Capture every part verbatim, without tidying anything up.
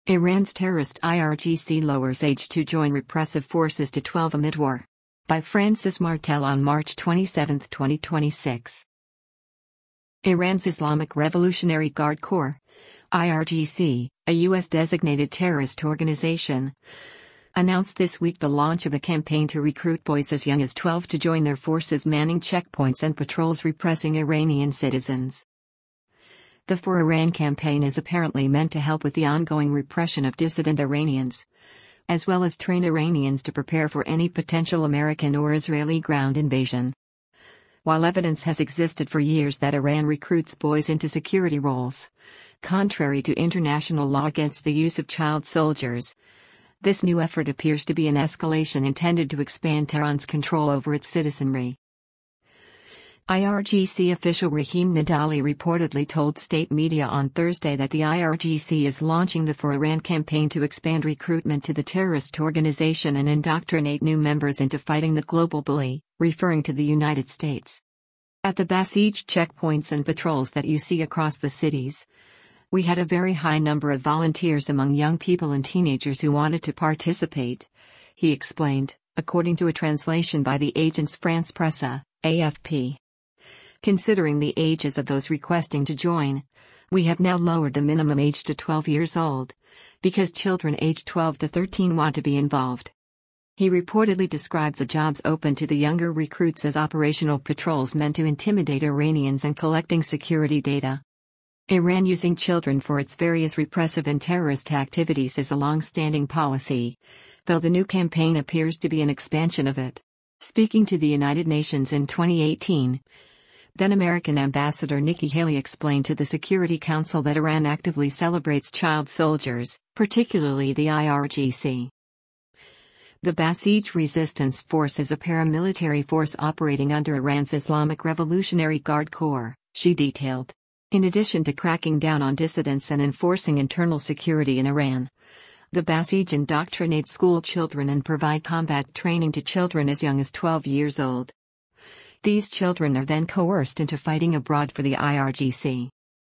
Iran's terrorist I R G C lowers age to join repressive forces to twelve amid war. By Francis Martel on March twenty-seventh, twenty twenty-six. Iran's Islamic Revolutionary Guard Corps, I R G C, a U S-designated terrorist organization, announced this week the launch of a campaign to recruit boys as young as twelve to join their forces manning checkpoints and patrols repressing Iranian citizens. The For Iran campaign is apparently meant to help with the ongoing repression of dissident Iranians, as well as train Iranians to prepare for any potential American or Israeli ground invasion. While evidence has existed for years that Iran recruits boys into security roles, contrary to international law against the use of child soldiers, this new effort appears to be an escalation intended to expand Tehran's control over its citizenry. I R G C official Rahim Nadali reportedly told state media on Thursday that the I R G C is launching the For Iran campaign to expand recruitment to the terrorist organization and indoctrinate new members into fighting the global bully, referring to the United States. At the Basij checkpoints and patrols that you see across the cities, we had a very high number of volunteers among young people and teenagers who wanted to participate, he explained, according to a translation by the Agence France Presse, A F P. Considering the ages of those requesting to join, we have now lowered the minimum age to twelve years old, because children aged twelve to thirteen want to be involved. He reportedly described the jobs open to the younger recruits as operational patrols meant to intimidate Iranians and collecting security data. Iran using children for its various repressive and terrorist activities is a long-standing policy, though the new campaign appears to be an expansion of it. Speaking to the United Nations in twenty eighteen, then-American Ambassador Nikki Haley explained to the Security Council that Iran actively celebrates child soldiers, particularly the I R G C. The Basij Resistance Force is a paramilitary force operating under Iran's Islamic Revolutionary Guard Corps, she detailed. In addition to cracking down on dissidents and enforcing internal security in Iran, the Basij indoctrinate school children and provide combat training to children as young as twelve years old. These children are then coerced into fighting abroad for the I R G C.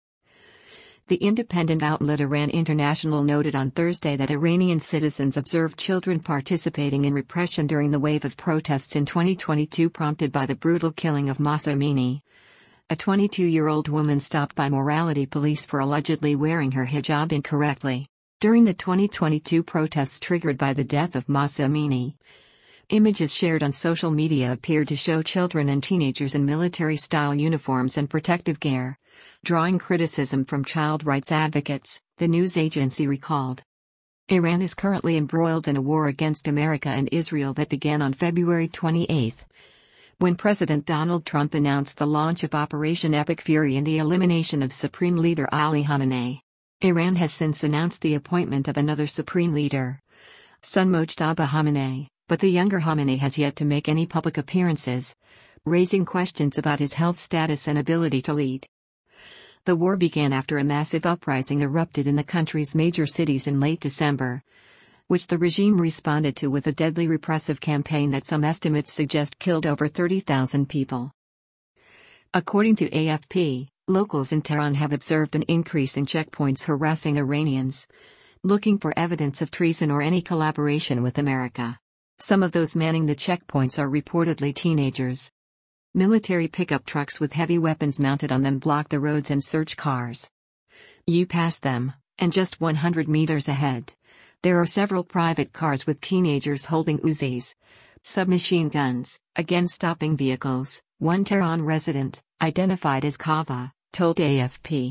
The independent outlet Iran International noted on Thursday that Iranian citizens observed children participating in repression during the wave of protests in twenty twenty-two prompted by the brutal killing of Mahsa Amini, a twenty-two-year-old woman stopped by morality police for allegedly wearing her hijab incorrectly. During the twenty twenty-two protests triggered by the death of Mahsa Amini, images shared on social media appeared to show children and teenagers in military-style uniforms and protective gear, drawing criticism from child rights advocates, the news agency recalled. Iran is currently embroiled in a war against America and Israel that began on February twenty-eighth, when President Donald Trump announced the launch of Operation Epic Fury and the elimination of Supreme Leader Ali Khamenei. Iran has since announced the appointment of another Supreme Leader, son Mojtaba Khamenei, but the younger Khamenei has yet to make any public appearances, raising questions about his health status and ability to lead. The war began after a massive uprising erupted in the country's major cities in late December, which the regime responded to with a deadly repressive campaign that some estimates suggest killed over thirty thousand people. According to A F P, locals in Tehran have observed an increase in checkpoints harassing Iranians, looking for evidence of treason or any collaboration with America. Some of those manning the checkpoints are reportedly teenagers. Military pickup trucks with heavy weapons mounted on them block the roads and search cars. You pass them, and just one hundred meters ahead, there are several private cars with teenagers holding Uzis, submachine guns, again stopping vehicles, one Tehran resident, identified as Kava, told A F P.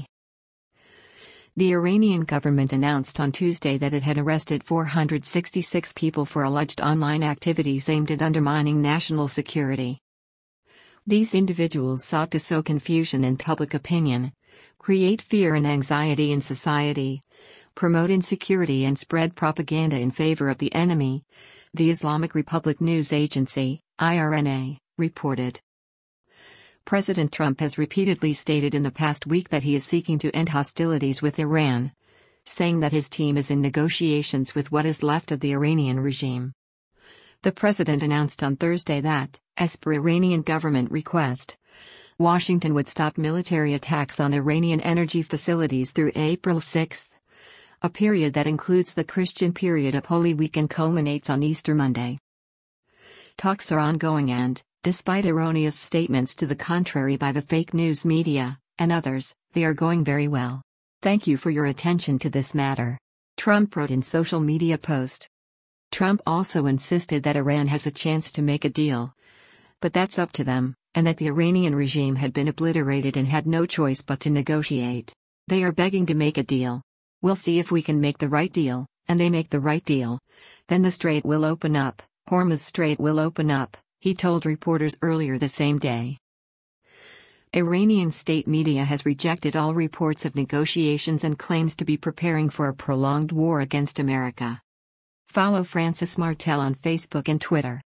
The Iranian government announced on Tuesday that it had arrested four hundred sixty-six people for alleged online activities aimed at undermining national security. These individuals sought to sow confusion in public opinion, create fear and anxiety in society, promote insecurity and spread propaganda in favor of the enemy, the Islamic Republic News Agency, I R N A, reported. President Trump has repeatedly stated in the past week that he is seeking to end hostilities with Iran, saying that his team is in negotiations with what is left of the Iranian regime. The president announced on Thursday that, as per Iranian government request, Washington would stop military attacks on Iranian energy facilities through April sixth, a period that includes the Christian period of Holy Week and culminates on Easter Monday. Talks are ongoing and, despite erroneous statements to the contrary by the fake news media, and others, they are going very well. Thank you for your attention to this matter. Trump wrote in social media post. Trump also insisted that Iran has a chance to make a deal. But that's up to them, and that the Iranian regime had been obliterated and had no choice but to negotiate. They are begging to make a deal. We'll see if we can make the right deal, and they make the right deal. Then the strait will open up, Hormuz Strait will open up, he told reporters earlier the same day. Iranian state media has rejected all reports of negotiations and claims to be preparing for a prolonged war against America. Follow Francis Martel on Facebook and Twitter.